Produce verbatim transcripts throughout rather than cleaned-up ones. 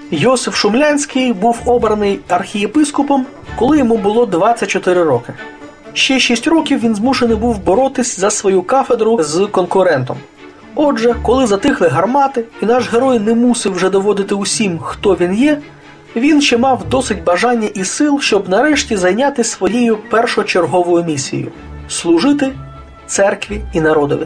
Йосиф Шумлянський був обраний архієпископом, коли йому було двадцять чотири роки. Ще шість років він змушений був боротись за свою кафедру з конкурентом. Отже, коли затихли гармати, і наш герой не мусив вже доводити усім, хто він є, він ще мав досить бажання і сил, щоб нарешті зайняти своєю першочерговою місією – служити церкві і народові.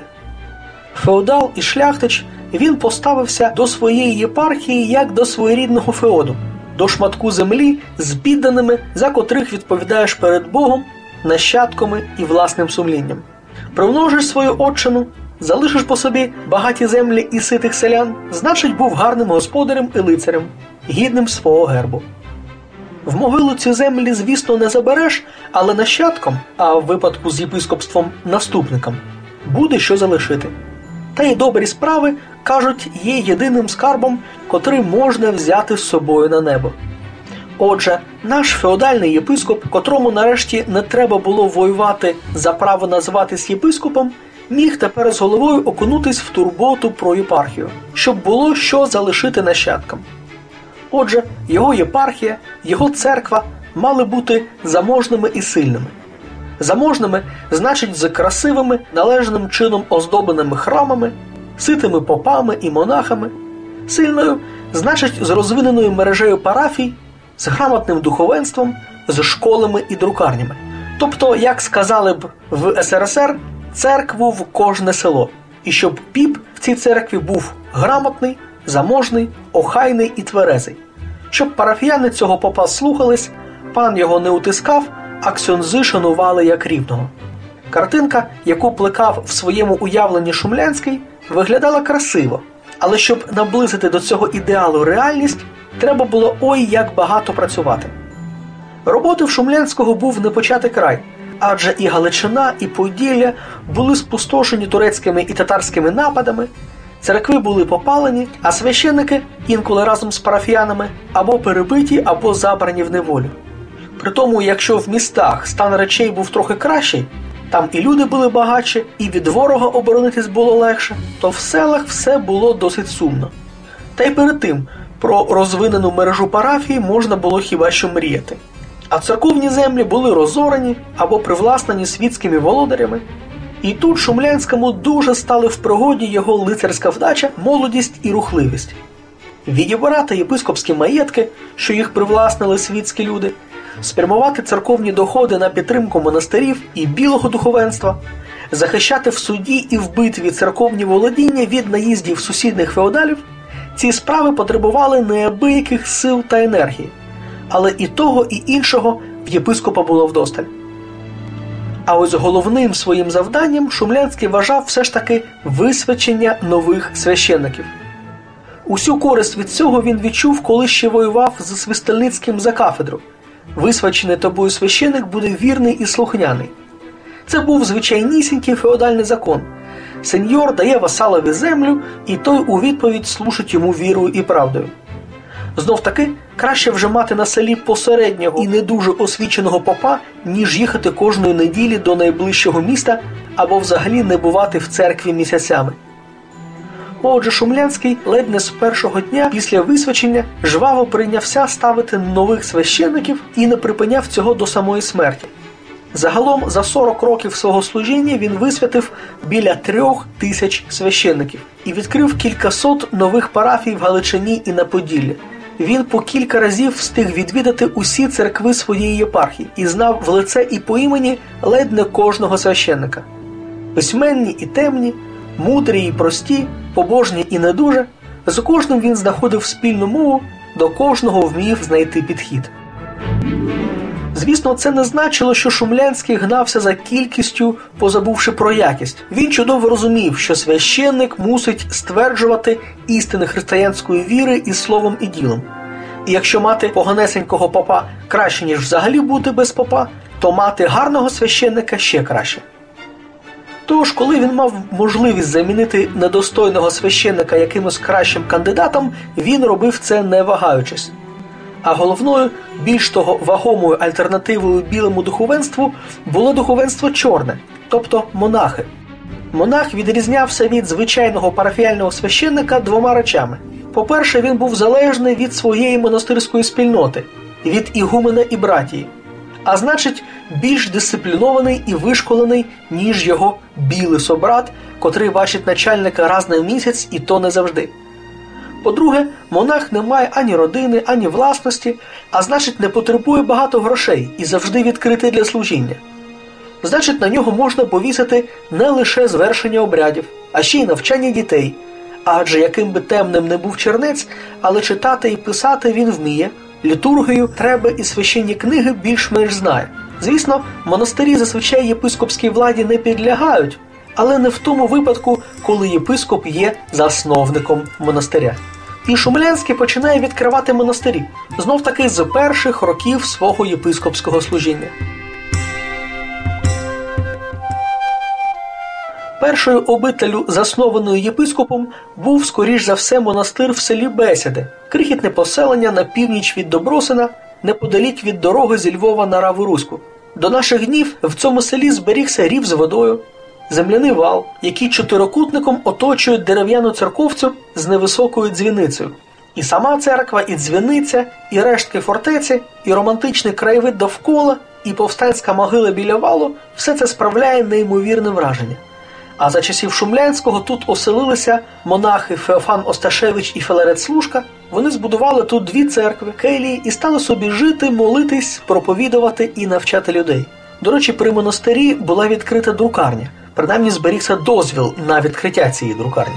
Феодал і шляхтич, він поставився до своєї єпархії як до своєрідного феоду, до шматку землі з підданими, за котрих відповідаєш перед Богом, нащадками і власним сумлінням. Примножиш свою отчину, залишиш по собі багаті землі і ситих селян, значить був гарним господарем і лицарем, гідним свого гербу. В могилу ці землі, звісно, не забереш, але нащадкам, а в випадку з єпископством наступникам, буде що залишити. Та й добрі справи, кажуть, є єдиним скарбом, котрий можна взяти з собою на небо. Отже, наш феодальний єпископ, котрому нарешті не треба було воювати за право називатись єпископом, міг тепер з головою окунутись в турботу про єпархію, щоб було що залишити нащадкам. Отже, його єпархія, його церква мали бути заможними і сильними. Заможними – значить з красивими, належним чином оздобленими храмами, ситими попами і монахами. Сильною – значить з розвиненою мережею парафій, з грамотним духовенством, з школами і друкарнями. Тобто, як сказали б в ес ер ес ер, церкву в кожне село. І щоб піп в цій церкві був грамотний, заможний, охайний і тверезий. Щоб парафіяни цього попа слухались, пан його не утискав, а ксьондзи шанували як рівного. Картинка, яку плекав в своєму уявленні Шумлянський, виглядала красиво, але щоб наблизити до цього ідеалу реальність, треба було ой як багато працювати. Роботи в Шумлянського був непочатий край, адже і Галичина, і Поділля були спустошені турецькими і татарськими нападами, церкви були попалені, а священники, інколи разом з парафіянами, або перебиті, або забрані в неволю. Притому, якщо в містах стан речей був трохи кращий, там і люди були багатші, і від ворога оборонитись було легше, то в селах все було досить сумно. Та й перед тим, про розвинену мережу парафії можна було хіба що мріяти. А церковні землі були розорені або привласнені світськими володарями. І тут Шумлянському дуже стали в пригоді його лицарська вдача, молодість і рухливість. Відібрати єпископські маєтки, що їх привласнили світські люди, спрямувати церковні доходи на підтримку монастирів і білого духовенства, захищати в суді і в битві церковні володіння від наїздів сусідних феодалів – ці справи потребували неабияких сил та енергії, але і того, і іншого в єпископа було вдосталь. А ось головним своїм завданням Шумлянський вважав все ж таки висвячення нових священників. Усю користь від цього він відчув, коли ще воював з Свистельницьким за кафедру. Висвячений тобою священик буде вірний і слухняний. Це був звичайнісінький феодальний закон. Сеньор дає васалові землю, і той у відповідь служить йому вірою і правдою. Знов таки, краще вже мати на селі посереднього і не дуже освіченого попа, ніж їхати кожної неділі до найближчого міста або взагалі не бувати в церкві місяцями. Отже, Шумлянський ледь не з першого дня після висвячення жваво прийнявся ставити нових священників і не припиняв цього до самої смерті. Загалом за сорок років свого служіння він висвятив біля трьох тисяч священників і відкрив кількасот нових парафій в Галичині і на Поділлі. Він по кілька разів встиг відвідати усі церкви своєї єпархії і знав в лице і по імені ледь не кожного священника. Письменні і темні, мудрі і прості, побожні і не дуже, з кожним він знаходив спільну мову, до кожного вмів знайти підхід. Звісно, це не значило, що Шумлянський гнався за кількістю, позабувши про якість. Він чудово розумів, що священник мусить стверджувати істини християнської віри і словом, і ділом. І якщо мати поганесенького попа краще, ніж взагалі бути без попа, то мати гарного священника ще краще. Тож, коли він мав можливість замінити недостойного священника якимось кращим кандидатом, він робив це не вагаючись. А головною, більш того вагомою альтернативою білому духовенству було духовенство чорне, тобто монахи. Монах відрізнявся від звичайного парафіяльного священника двома речами. По-перше, він був залежний від своєї монастирської спільноти, від ігумена і братії, а значить, більш дисциплінований і вишколений, ніж його білий собрат, котрий бачить начальника раз на місяць і то не завжди. По-друге, монах не має ані родини, ані власності, а значить, не потребує багато грошей і завжди відкритий для служіння. Значить, на нього можна повісити не лише звершення обрядів, а ще й навчання дітей. Адже яким би темним не був чернець, але читати і писати він вміє, літургію, треба і священні книги більш-менш знає. Звісно, монастирі зазвичай єпископській владі не підлягають, але не в тому випадку, коли єпископ є засновником монастиря. І Шумлянський починає відкривати монастирі, знов-таки з перших років свого єпископського служіння. Першою обителлю, заснованою єпископом, був, скоріш за все, монастир в селі Бесіди, крихітне поселення на північ від Добросина, неподалік від дороги зі Львова на Раву-Руську. До наших днів в цьому селі зберігся рів з водою, земляний вал, який чотирикутником оточує дерев'яну церковцю з невисокою дзвіницею. І сама церква, і дзвіниця, і рештки фортеці, і романтичний краєвид довкола, і повстанська могила біля валу – все це справляє неймовірне враження. А за часів Шумлянського тут оселилися монахи Феофан Осташевич і Філарет Слушка. Вони збудували тут дві церкви, келії і стали собі жити, молитись, проповідувати і навчати людей. До речі, при монастирі була відкрита друкарня. Принаймні зберігся дозвіл на відкриття цієї друкарні.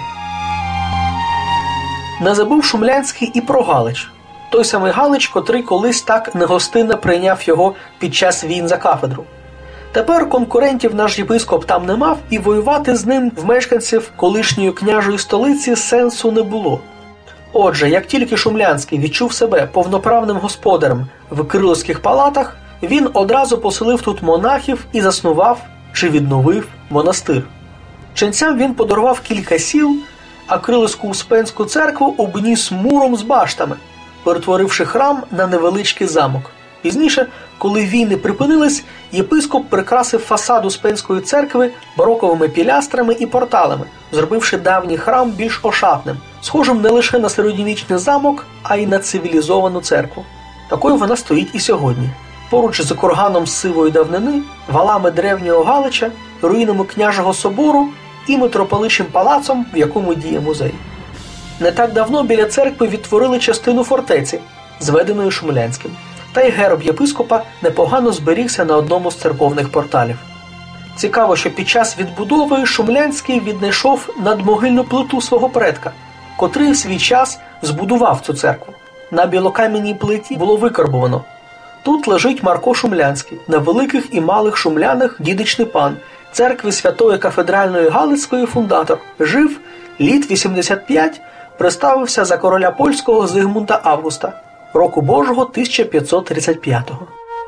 Не забув Шумлянський і про Галич. Той самий Галич, котрий колись так негостинно прийняв його під час війн за кафедру. Тепер конкурентів наш єпископ там не мав, і воювати з ним в мешканців колишньої княжої столиці сенсу не було. Отже, як тільки Шумлянський відчув себе повноправним господарем в Кирилівських палатах, він одразу поселив тут монахів і заснував чи відновив монастир. Ченцям він подарував кілька сіл, а Кирилівську Успенську церкву обніс муром з баштами, перетворивши храм на невеличкий замок. Пізніше, коли війни припинились, єпископ прикрасив фасад Успенської церкви бароковими пілястрами і порталами, зробивши давній храм більш ошатним, схожим не лише на середньовічний замок, а й на цивілізовану церкву. Такою вона стоїть і сьогодні. Поруч з курганом з сивої давнини, валами древнього Галича, руїнами княжого собору і митрополичим палацом, в якому діє музей. Не так давно біля церкви відтворили частину фортеці, зведеної Шумлянським. Та й герб єпископа непогано зберігся на одному з церковних порталів. Цікаво, що під час відбудови Шумлянський віднайшов надмогильну плиту свого предка, котрий в свій час збудував цю церкву. На білокам'яній плиті було викарбовано: тут лежить Марко Шумлянський, на великих і малих Шумлянах дідичний пан, церкви Святої Кафедральної Галицької фундатор, жив, літ вісімдесят п'ять, приставився за короля польського Зигмунда Августа, року Божого тисяча п'ятсот тридцять п'ятого.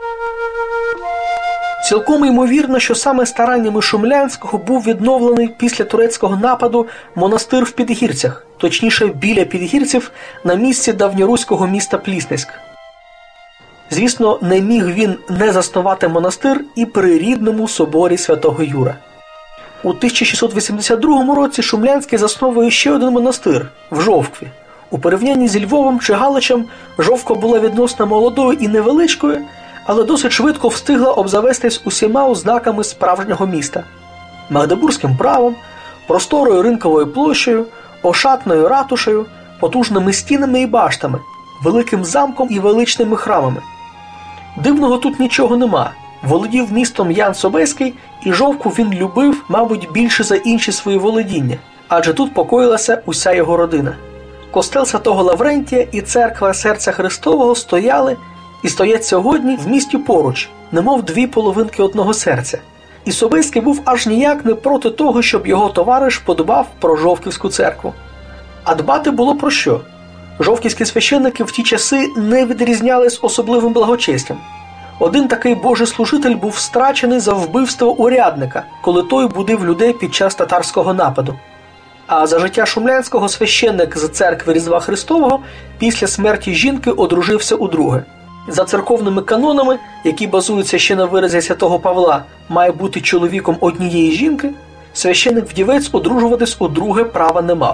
Цілком ймовірно, що саме стараннями Шумлянського був відновлений після турецького нападу монастир в Підгірцях, точніше біля Підгірців, на місці давньоруського міста Пліснеськ. Звісно, не міг він не заснувати монастир і при рідному соборі Святого Юра. У тисяча шістсот вісімдесят другому році Шумлянський засновує ще один монастир – в Жовкві. У порівнянні зі Львовом чи Галичем Жовква була відносно молодою і невеличкою, але досить швидко встигла обзавестись усіма ознаками справжнього міста – магдебурзьким правом, просторою ринковою площею, ошатною ратушею, потужними стінами і баштами, великим замком і величними храмами. Дивного тут нічого нема. Володів містом Ян Собеський, і Жовкву він любив, мабуть, більше за інші свої володіння, адже тут покоїлася уся його родина. Костел Святого Лаврентія і церква Серця Христового стояли і стоять сьогодні в місті поруч, немов дві половинки одного серця. І Собеський був аж ніяк не проти того, щоб його товариш подбав про Жовківську церкву. А дбати було про що? Жовківські священники в ті часи не відрізнялись особливим благочестям. Один такий божий служитель був страчений за вбивство урядника, коли той будив людей під час татарського нападу. А за життя Шумлянського священник з церкви Різдва Христового після смерті жінки одружився удруге. За церковними канонами, які базуються ще на виразі святого Павла, має бути чоловіком однієї жінки, священник-вдівець одружуватись удруге права не мав.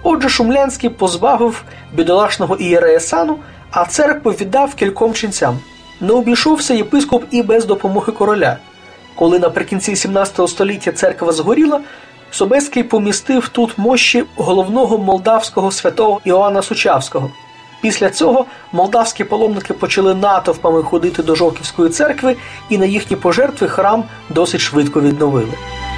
Отже, Шумлянський позбавив бідолашного ієрея сану, а церкву віддав кільком ченцям. Не обійшовся єпископ і без допомоги короля. Коли наприкінці сімнадцятого століття церква згоріла, Собеський помістив тут мощі головного молдавського святого Іоанна Сучавського. Після цього молдавські паломники почали натовпами ходити до Жовківської церкви, і на їхні пожертви храм досить швидко відновили.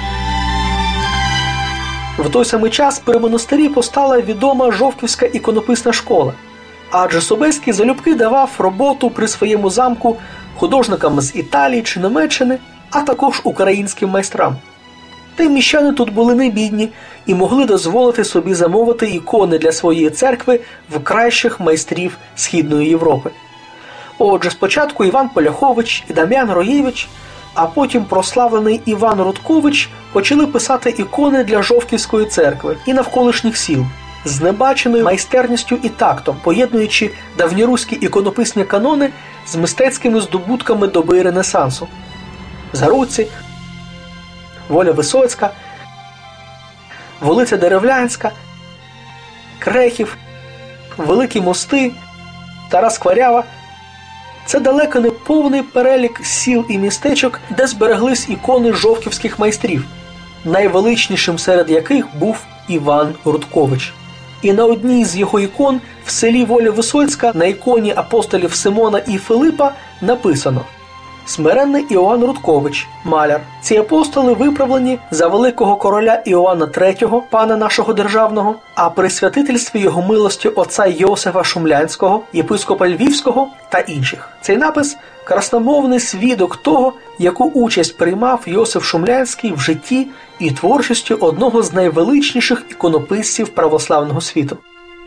В той самий час при монастирі постала відома Жовківська іконописна школа, адже Собеський залюбки давав роботу при своєму замку художникам з Італії чи Німеччини, а також українським майстрам. Та й міщани тут були не бідні і могли дозволити собі замовити ікони для своєї церкви в кращих майстрів Східної Європи. Отже, спочатку Іван Поляхович і Дам'ян Роєвич, а потім прославлений Іван Рудкович почали писати ікони для Жовківської церкви і навколишніх сіл з небаченою майстерністю і тактом, поєднуючи давньоруські іконописні канони з мистецькими здобутками доби Ренесансу. Заруці, Воля Висоцька, Вулиця Деревлянська, Крехів, Великі мости, Стара Скварява – це далеко не повний перелік сіл і містечок, де збереглись ікони жовківських майстрів, найвеличнішим серед яких був Іван Рудкович. І на одній з його ікон в селі Воля Висоцька на іконі апостолів Симона і Филипа написано: «Смиренний Іоанн Рудкович, маляр. Ці апостоли виправлені за великого короля Іоанна третього, пана нашого державного, а при святительстві його милості отця Йосифа Шумлянського, єпископа Львівського та інших». Цей напис – красномовний свідок того, яку участь приймав Йосиф Шумлянський в житті і творчості одного з найвеличніших іконописців православного світу.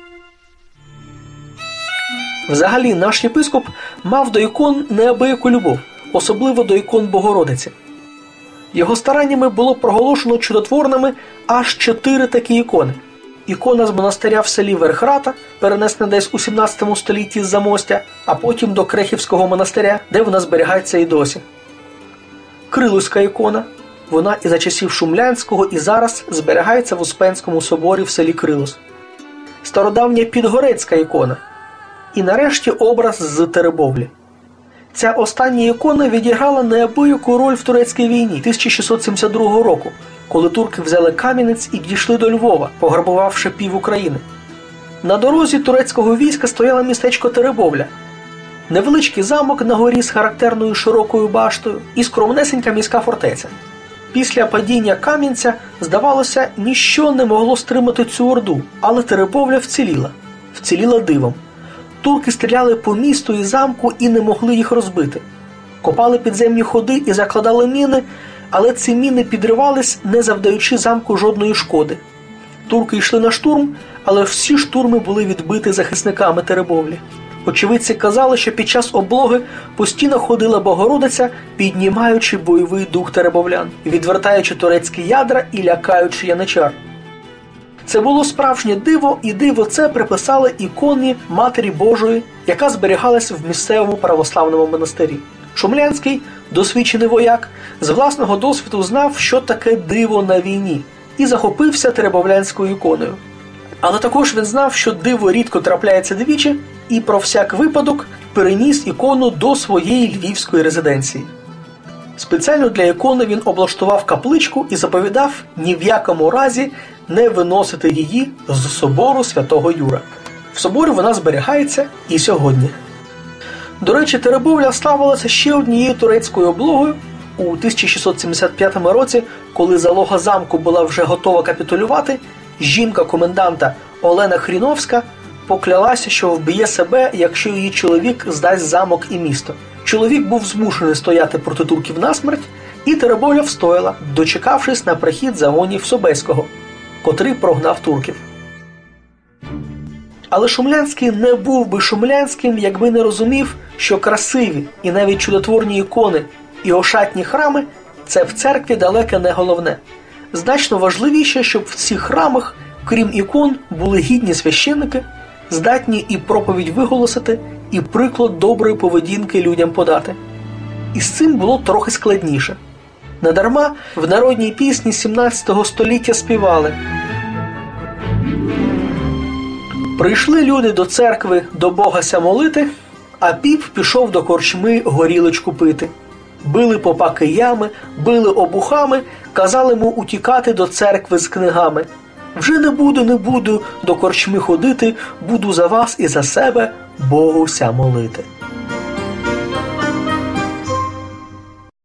Взагалі, наш єпископ мав до ікон неабияку любов, особливо до ікон Богородиці. Його стараннями було проголошено чудотворними аж чотири такі ікони. Ікона з монастиря в селі Верхрата, перенесена десь у сімнадцятому столітті з Замостя, а потім до Крехівського монастиря, де вона зберігається і досі. Крилуська ікона, вона і за часів Шумлянського, і зараз зберігається в Успенському соборі в селі Крилус. Стародавня Підгорецька ікона. І нарешті образ з Теребовлі. Ця остання ікона відіграла неабияку роль в турецькій війні тисяча шістсот сімдесят другого року, коли турки взяли Кам'янець і дійшли до Львова, пограбувавши пів України. На дорозі турецького війська стояло містечко Теребовля. Невеличкий замок на горі з характерною широкою баштою і скромнесенька міська фортеця. Після падіння Кам'янця, здавалося, ніщо не могло стримати цю орду, але Теребовля вціліла. Вціліла дивом. Турки стріляли по місту і замку і не могли їх розбити. Копали підземні ходи і закладали міни, але ці міни підривались, не завдаючи замку жодної шкоди. Турки йшли на штурм, але всі штурми були відбиті захисниками Теребовлі. Очевидці казали, що під час облоги постійно ходила Богородиця, піднімаючи бойовий дух теребовлян, відвертаючи турецькі ядра і лякаючи яничар. Це було справжнє диво, і диво це приписали іконі Матері Божої, яка зберігалась в місцевому православному монастирі. Шумлянський, досвідчений вояк, з власного досвіду знав, що таке диво на війні, і захопився теребовлянською іконою. Але також він знав, що диво рідко трапляється двічі, і про всяк випадок переніс ікону до своєї львівської резиденції. Спеціально для ікони він облаштував капличку і заповідав ні в якому разі не виносити її з собору Святого Юра. В соборі вона зберігається і сьогодні. До речі, Теребовля славилася ще однією турецькою облогою. У тисяча шістсот сімдесят п'ятому році, коли залога замку була вже готова капітулювати, жінка коменданта Олена Хріновська поклялася, що вб'є себе, якщо її чоловік здасть замок і місто. Чоловік був змушений стояти проти турків насмерть, і Теребовля встояла, дочекавшись на прихід загонів Собеського, котрий прогнав турків. Але Шумлянський не був би Шумлянським, якби не розумів, що красиві і навіть чудотворні ікони і ошатні храми – це в церкві далеко не головне. Значно важливіше, щоб в цих храмах, крім ікон, були гідні священники, здатні і проповідь виголосити, і приклад доброї поведінки людям подати. І з цим було трохи складніше. Недарма в народній пісні сімнадцятого століття співали: Прийшли люди до церкви до Богася молити, а піп пішов до корчми горілочку пити. Били попа киями, били обухами, казали йому утікати до церкви з книгами. Вже не буду, не буду до корчми ходити, буду за вас і за себе Богуся молити.